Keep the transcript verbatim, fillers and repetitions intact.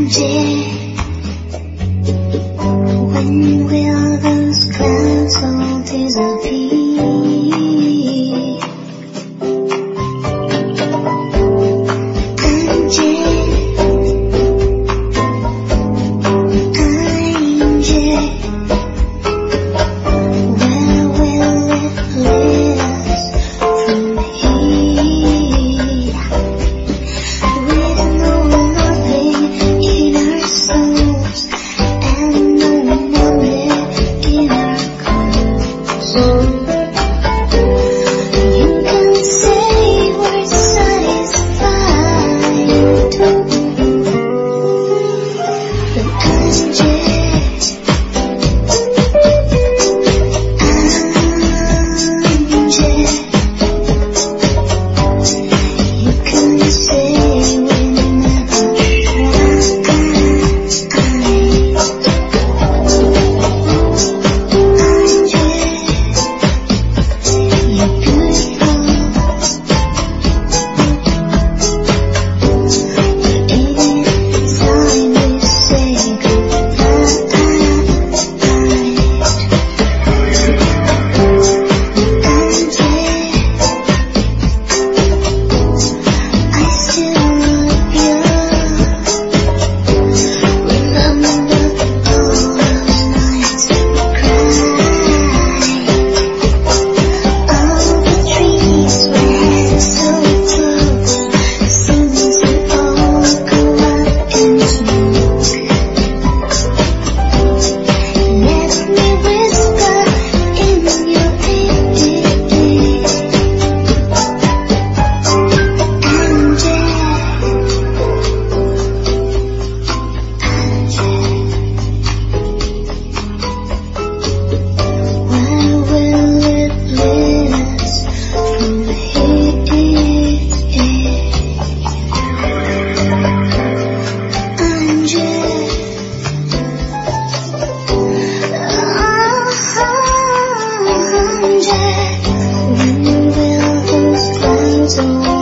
When will those clouds all disappear? Angel, angel, where will it lead us from here? With no loving in our souls and no money in our clothes. You can say we're satisfied, but I'm just, I'm just. You can say we never tried. You're beautiful, but anytime we say goodbye, I still love you. Remember all those nights we cried. All the trees were so close, seems to all go up in smoke. Let me whisper in your ear, Angel, where will it lead us from here? Angel, oh, Angel, when will those clouds all